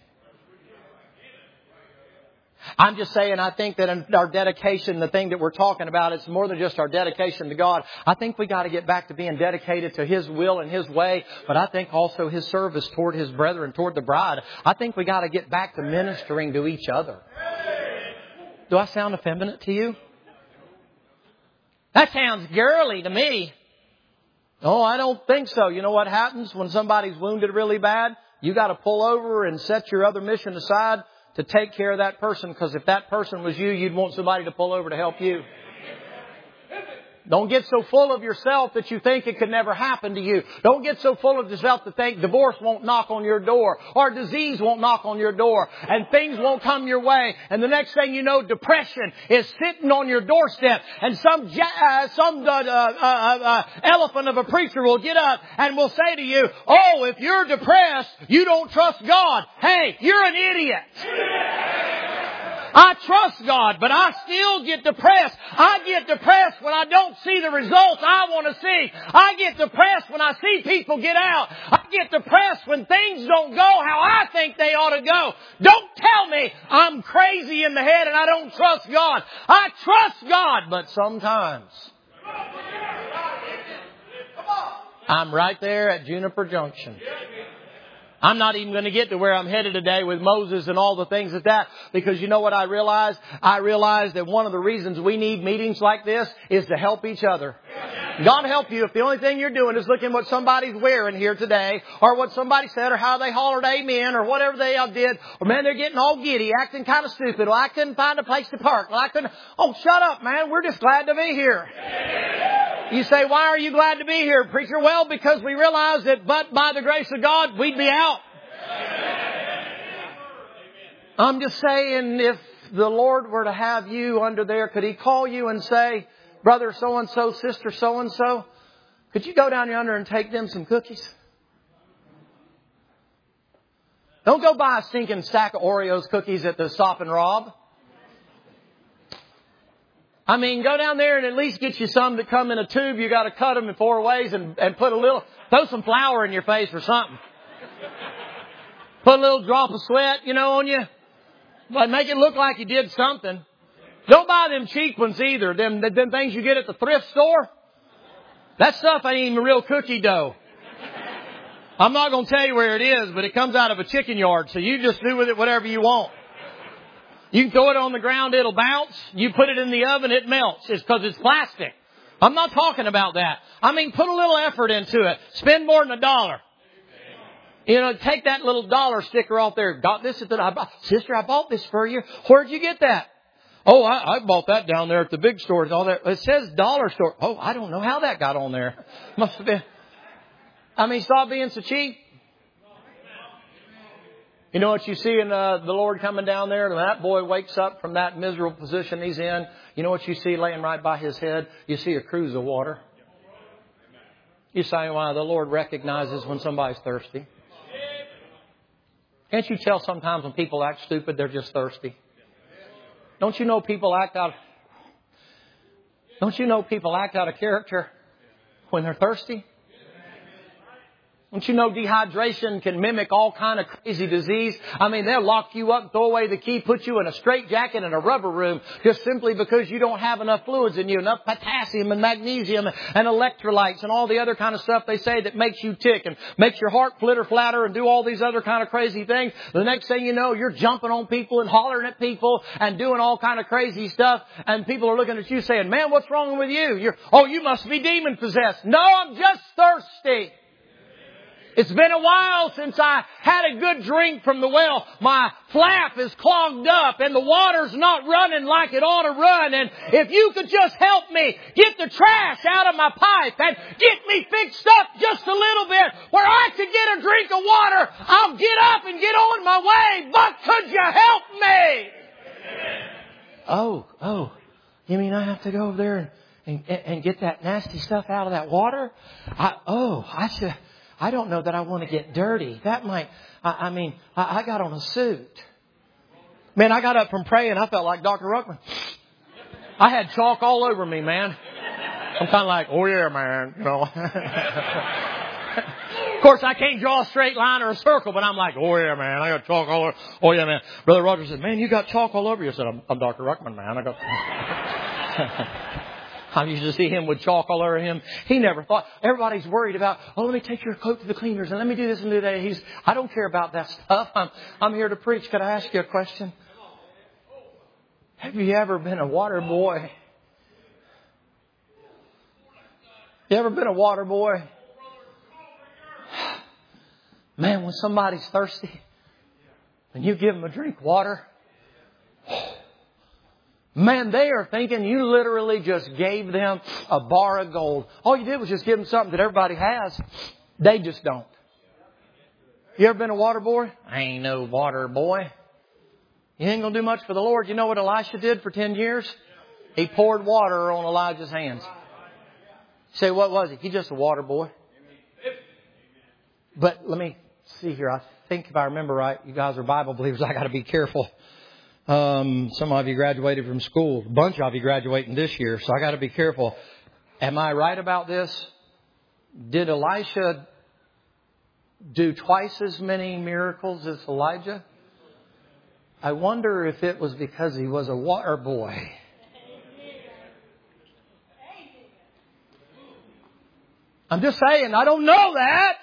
I'm just saying, I think that in our dedication, the thing that we're talking about, it's more than just our dedication to God. I think we got to get back to being dedicated to His will and His way, but I think also His service toward His brethren, toward the bride. I think we got to get back to ministering to each other. Do I sound effeminate to you? That sounds girly to me. Oh, I don't think so. You know what happens when somebody's wounded really bad? You got to pull over and set your other mission aside to take care of that person, because if that person was you, you'd want somebody to pull over to help you. Don't get so full of yourself that you think it could never happen to you. Don't get so full of yourself to think divorce won't knock on your door or disease won't knock on your door and things won't come your way. And the next thing you know, depression is sitting on your doorstep and some uh, some uh, uh, uh, elephant of a preacher will get up and will say to you, oh, if you're depressed, you don't trust God. Hey, you're an idiot. I trust God, but I still get depressed. I get depressed when I don't see the results I want to see. I get depressed when I see people get out. I get depressed when things don't go how I think they ought to go. Don't tell me I'm crazy in the head and I don't trust God. I trust God, but sometimes I'm right there at Juniper Junction. I'm not even going to get to where I'm headed today with Moses and all the things like that, because you know what I realized? I realized that one of the reasons we need meetings like this is to help each other. God help you if the only thing you're doing is looking what somebody's wearing here today, or what somebody said, or how they hollered amen, or whatever they all did. Or man, they're getting all giddy, acting kind of stupid. Well, I couldn't find a place to park. Well, I couldn't. Oh, shut up, man. We're just glad to be here. You say, why are you glad to be here, preacher? Well, because we realize that but by the grace of God, we'd be out. I'm just saying, if the Lord were to have you under there, could He call you and say, brother so-and-so, sister so-and-so, could you go down yonder and take them some cookies? Don't go buy a stinking stack of Oreos cookies at the Stop and Rob. I mean, go down there and at least get you some that come in a tube. You got to cut them in four ways and, and put a little, throw some flour in your face or something. Put a little drop of sweat, you know, on you. But make it look like you did something. Don't buy them cheap ones either. Them, them things you get at the thrift store. That stuff ain't even real cookie dough. I'm not going to tell you where it is, but it comes out of a chicken yard. So you just do with it whatever you want. You can throw it on the ground, it'll bounce. You put it in the oven, it melts. It's because it's plastic. I'm not talking about that. I mean, put a little effort into it. Spend more than a dollar. You know, take that little dollar sticker off there. Got this at the, I bought, sister, I bought this for you. Where'd you get that? Oh, I, I bought that down there at the big store. All that. It says dollar store. Oh, I don't know how that got on there. Must have been. I mean, stop being so cheap. You know what you see in uh, the Lord coming down there? When that boy wakes up from that miserable position he's in, you know what you see laying right by his head? You see a cruse of water. You say, why? The Lord recognizes when somebody's thirsty. Can't you tell sometimes when people act stupid, they're just thirsty? Don't you know people act out, don't you know people act out of character when they're thirsty? Don't you know dehydration can mimic all kind of crazy disease? I mean, they'll lock you up, throw away the key, put you in a straitjacket in a rubber room just simply because you don't have enough fluids in you, enough potassium and magnesium and electrolytes and all the other kind of stuff they say that makes you tick and makes your heart flitter flatter and do all these other kind of crazy things. The next thing you know, you're jumping on people and hollering at people and doing all kind of crazy stuff. And people are looking at you saying, man, what's wrong with you? You're, oh, you must be demon possessed. No, I'm just thirsty. It's been a while since I had a good drink from the well. My flap is clogged up and the water's not running like it ought to run. And if you could just help me get the trash out of my pipe and get me fixed up just a little bit where I could get a drink of water, I'll get up and get on my way. But could you help me? Oh, oh, you mean I have to go over there and, and, and get that nasty stuff out of that water? I, oh, I should... I don't know that I want to get dirty. That might, I, I mean, I, I got on a suit. Man, I got up from praying. I felt like Doctor Ruckman. I had chalk all over me, man. I'm kind of like, oh yeah, man, you know. Of course, I can't draw a straight line or a circle, but I'm like, oh yeah, man, I got chalk all over. Oh yeah, man. Brother Rogers said, man, you got chalk all over you. I said, I'm, I'm Doctor Ruckman, man. I got... I used to see him with chalk all over him. He never thought. Everybody's worried about, oh, let me take your coat to the cleaners and let me do this and do that. He's, I don't care about that stuff. I'm, I'm here to preach. Could I ask you a question? Have you ever been a water boy? You ever been a water boy? Man, when somebody's thirsty and you give them a drink of water, man, they are thinking you literally just gave them a bar of gold. All you did was just give them something that everybody has. They just don't. You ever been a water boy? I ain't no water boy. You ain't going to do much for the Lord. You know what Elisha did for ten years? He poured water on Elijah's hands. You say, what was he? He's just a water boy. But let me see here. I think if I remember right, you guys are Bible believers. I got to be careful. Um, some of you graduated from school. A bunch of you graduating this year, so I got to be careful. Am I right about this? Did Elisha do twice as many miracles as Elijah? I wonder if it was because he was a water boy. I'm just saying, I don't know that.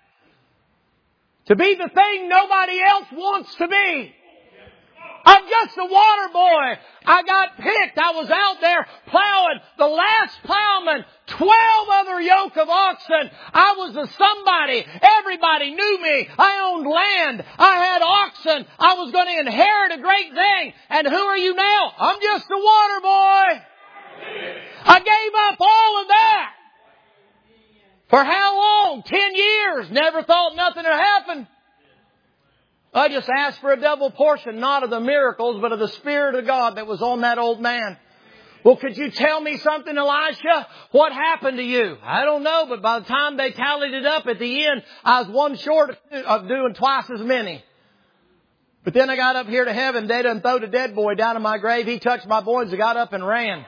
To be the thing nobody else wants to be. I'm just a water boy. I got picked. I was out there plowing. The last plowman, twelve other yoke of oxen. I was a somebody. Everybody knew me. I owned land. I had oxen. I was going to inherit a great thing. And who are you now? I'm just a water boy. I gave up all of that. For how long? Ten years. Never thought nothing would happen. I just asked for a double portion, not of the miracles, but of the Spirit of God that was on that old man. Well, could you tell me something, Elisha? What happened to you? I don't know, but by the time they tallied it up at the end, I was one short of doing twice as many. But then I got up here to heaven. They done throw the dead boy down in my grave. He touched my boys and got up and ran.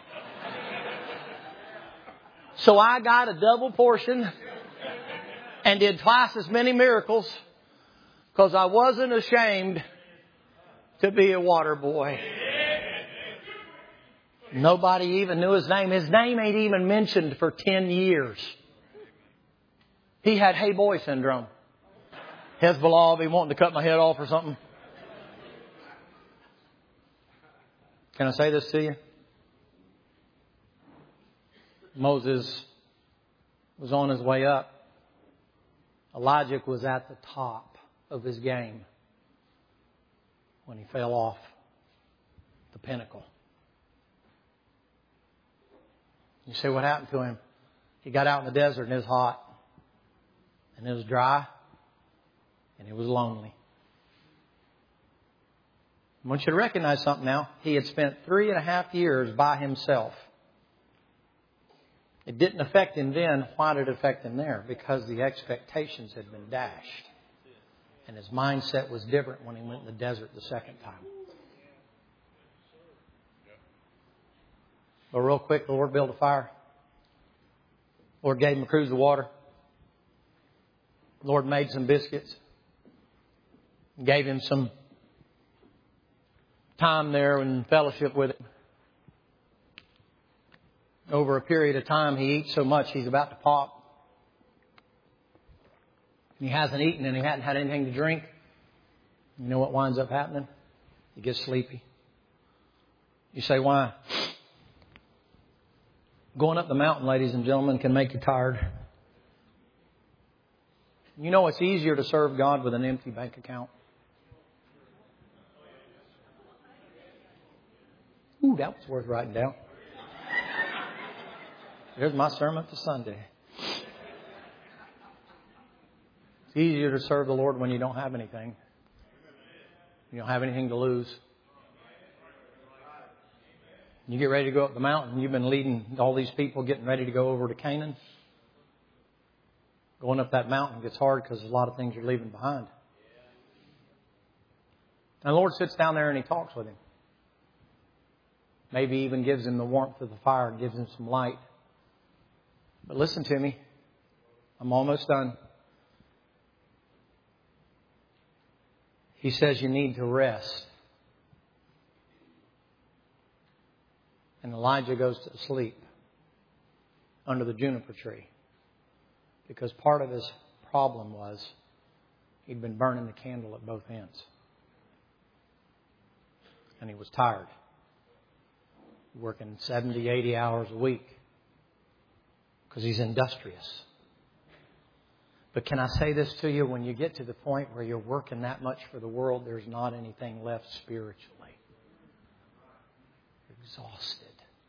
So I got a double portion and did twice as many miracles. Because I wasn't ashamed to be a water boy. Nobody even knew his name. His name ain't even mentioned for ten years. He had hey boy syndrome. Hezbollah be wanting to cut my head off or something. Can I say this to you? Moses was on his way up. Elijah was at the top of his game when he fell off the pinnacle. You say, what happened to him? He got out in the desert and it was hot. And it was dry. And it was lonely. I want you to recognize something now. He had spent three and a half years by himself. It didn't affect him then. Why did it affect him there? Because the expectations had been dashed. And his mindset was different when he went in the desert the second time. But real quick, the Lord built a fire. The Lord gave him a cruse of water. The Lord made some biscuits. Gave him some time there and fellowship with him. Over a period of time, he eats so much he's about to pop. He hasn't eaten and he hadn't had anything to drink. You know what winds up happening? He gets sleepy. You say, why? Going up the mountain, ladies and gentlemen, can make you tired. You know it's easier to serve God with an empty bank account. Ooh, that was worth writing down. There's my sermon for Sunday. It's easier to serve the Lord when you don't have anything. You don't have anything to lose. You get ready to go up the mountain. You've been leading all these people getting ready to go over to Canaan. Going up that mountain gets hard because there's a lot of things you're leaving behind. And the Lord sits down there and He talks with him. Maybe even gives him the warmth of the fire and gives him some light. But listen to me. I'm almost done. He says you need to rest. And Elijah goes to sleep under the juniper tree. Because part of his problem was he'd been burning the candle at both ends. And he was tired. Working seventy, eighty hours a week. Because he's industrious. But can I say this to you? When you get to the point where you're working that much for the world, there's not anything left spiritually. You're exhausted.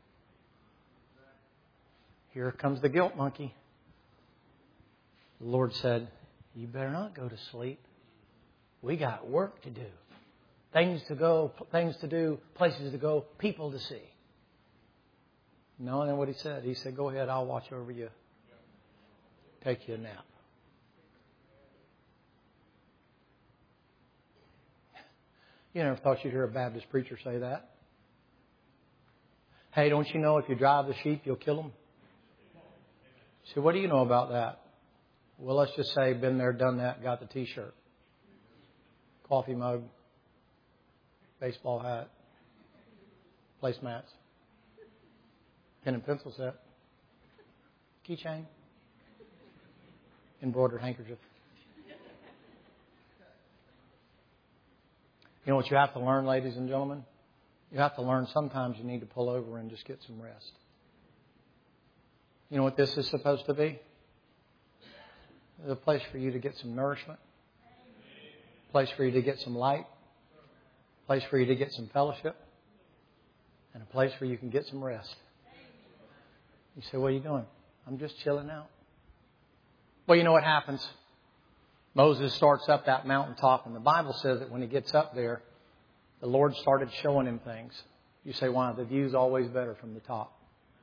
Here comes the guilt monkey. The Lord said, you better not go to sleep. We got work to do. Things to go, things to do, places to go, people to see. No, and what He said, He said, go ahead, I'll watch over you. Take you a nap. You never thought you'd hear a Baptist preacher say that? Hey, don't you know if you drive the sheep, you'll kill them? You say, what do you know about that? Well, let's just say, been there, done that, got the T-shirt, coffee mug, baseball hat, placemats, pen and pencil set, keychain, embroidered handkerchief. You know what you have to learn, ladies and gentlemen? You have to learn sometimes you need to pull over and just get some rest. You know what this is supposed to be? It's a place for you to get some nourishment. A place for you to get some light. A place for you to get some fellowship. And a place where you can get some rest. You say, what are you doing? I'm just chilling out. Well, you know what happens? Moses starts up that mountaintop, and the Bible says that when he gets up there, the Lord started showing him things. You say, why? The view's always better from the top.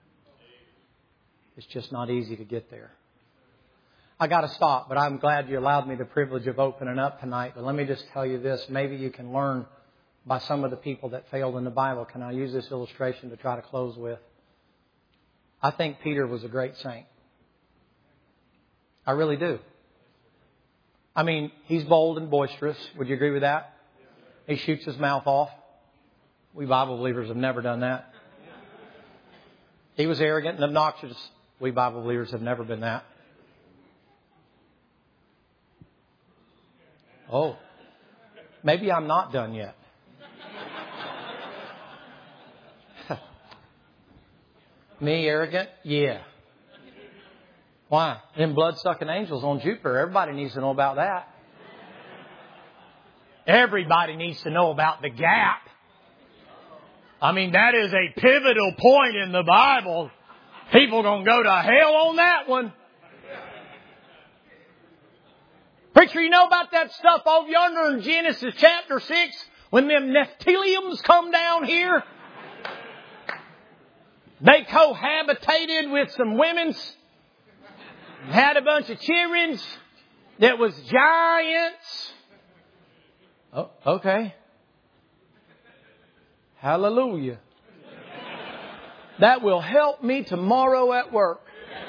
It's just not easy to get there. I got to stop, but I'm glad you allowed me the privilege of opening up tonight. But let me just tell you this. Maybe you can learn by some of the people that failed in the Bible. Can I use this illustration to try to close with? I think Peter was a great saint. I really do. I mean, he's bold and boisterous. Would you agree with that? He shoots his mouth off. We Bible believers have never done that. He was arrogant and obnoxious. We Bible believers have never been that. Oh, maybe I'm not done yet. Me arrogant? Yeah. Why? Them blood-sucking angels on Jupiter. Everybody needs to know about that. Everybody needs to know about the gap. I mean, that is a pivotal point in the Bible. People going to go to hell on that one. Preacher, you know about that stuff over yonder in Genesis chapter six? When them Nephilims come down here? They cohabitated with some women's. Had a bunch of children that was giants. Oh, okay. Hallelujah. That will help me tomorrow at work.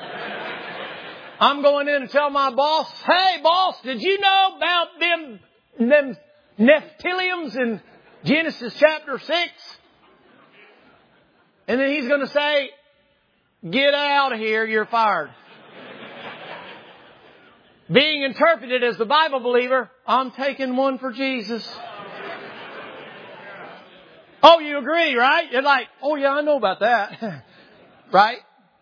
I'm going in to tell my boss, hey boss, did you know about them, them Nephilims in Genesis chapter six? And then he's going to say, get out of here, you're fired. Being interpreted as the Bible believer, I'm taking one for Jesus. Oh, you agree, right? You're like, oh yeah, I know about that. Right?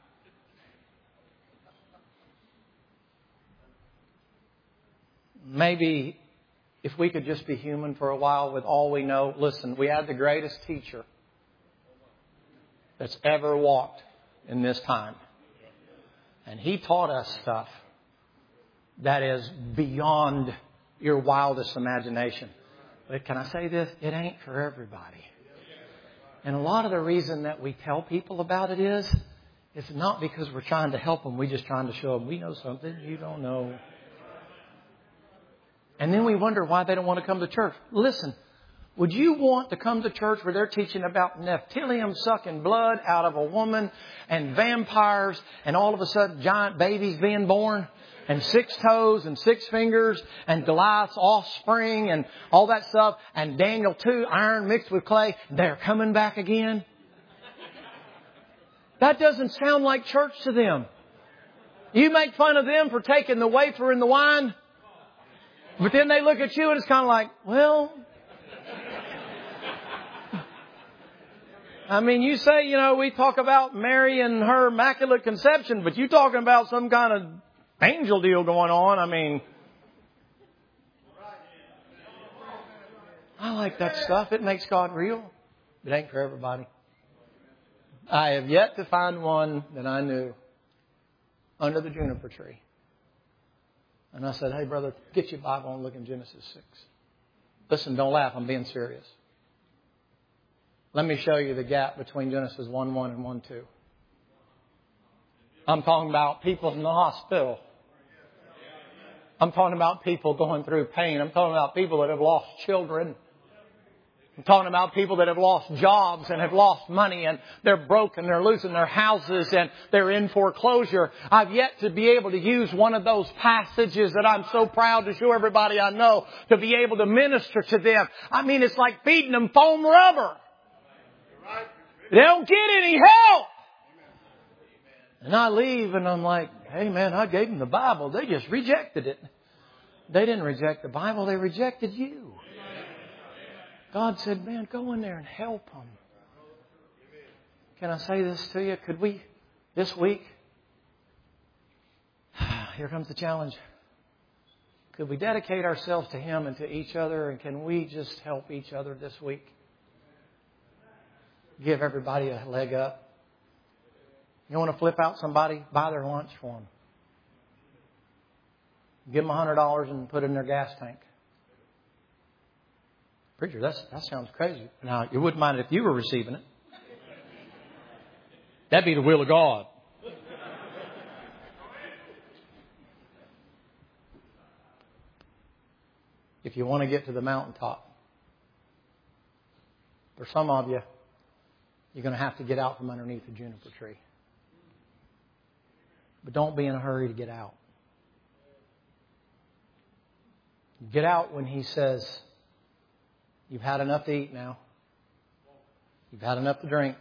Maybe if we could just be human for a while with all we know. Listen, we had the greatest teacher that's ever walked in this time. And he taught us stuff that is beyond your wildest imagination. But can I say this? It ain't for everybody. And a lot of the reason that we tell people about it is, it's not because we're trying to help them. We're just trying to show them we know something you don't know. And then we wonder why they don't want to come to church. Listen, would you want to come to church where they're teaching about Nephilim sucking blood out of a woman and vampires and all of a sudden giant babies being born? And six toes and six fingers and Goliath's offspring and all that stuff. And Daniel two, iron mixed with clay. They're coming back again. That doesn't sound like church to them. You make fun of them for taking the wafer and the wine. But then they look at you and it's kind of like, well, I mean, you say, you know, we talk about Mary and her immaculate conception, but you talking about some kind of angel deal going on. I mean, I like that stuff. It makes God real. It ain't for everybody. I have yet to find one that I knew under the juniper tree. And I said, hey, brother, get your Bible and look in Genesis six. Listen, don't laugh. I'm being serious. Let me show you the gap between Genesis one one and one two. I'm talking about people in the hospital. I'm talking about people going through pain. I'm talking about people that have lost children. I'm talking about people that have lost jobs and have lost money and they're broken. They're losing their houses and they're in foreclosure. I've yet to be able to use one of those passages that I'm so proud to show everybody I know to be able to minister to them. I mean, it's like feeding them foam rubber. They don't get any help. And I leave and I'm like, hey man, I gave them the Bible. They just rejected it. They didn't reject the Bible. They rejected you. God said, man, go in there and help them. Can I say this to you? Could we, this week, here comes the challenge. Could we dedicate ourselves to Him and to each other? And can we just help each other this week? Give everybody a leg up. You want to flip out somebody? Buy their lunch for them. Give them one hundred dollars and put it in their gas tank. Preacher, that's, that sounds crazy. Now, you wouldn't mind it if you were receiving it. That'd be the will of God. If you want to get to the mountaintop, for some of you, you're going to have to get out from underneath the juniper tree. But don't be in a hurry to get out. Get out when He says, you've had enough to eat now. You've had enough to drink.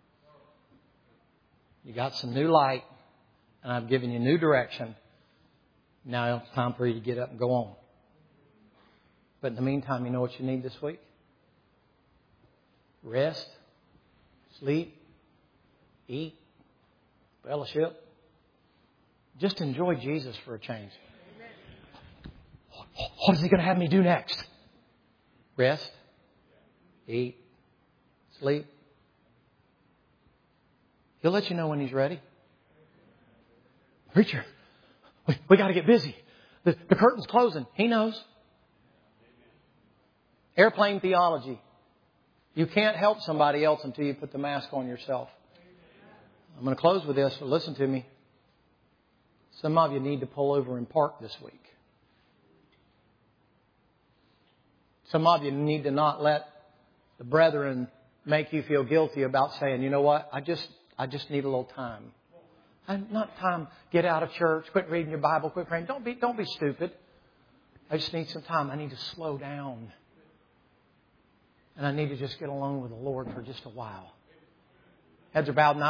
You got some new light, and I've given you new direction. Now it's time for you to get up and go on. But in the meantime, you know what you need this week? Rest, sleep, eat, fellowship. Just enjoy Jesus for a change. What is He going to have me do next? Rest, eat, sleep. He'll let you know when He's ready. Preacher, we, we got to get busy. The, the curtain's closing. He knows. Airplane theology. You can't help somebody else until you put the mask on yourself. I'm going to close with this, so listen to me. Some of you need to pull over and park this week. Some of you need to not let the brethren make you feel guilty about saying, you know what, I just I just need a little time. I'm not time. Get out of church. Quit reading your Bible. Quit praying. Don't be don't be stupid. I just need some time. I need to slow down. And I need to just get alone with the Lord for just a while. Heads are bowed now.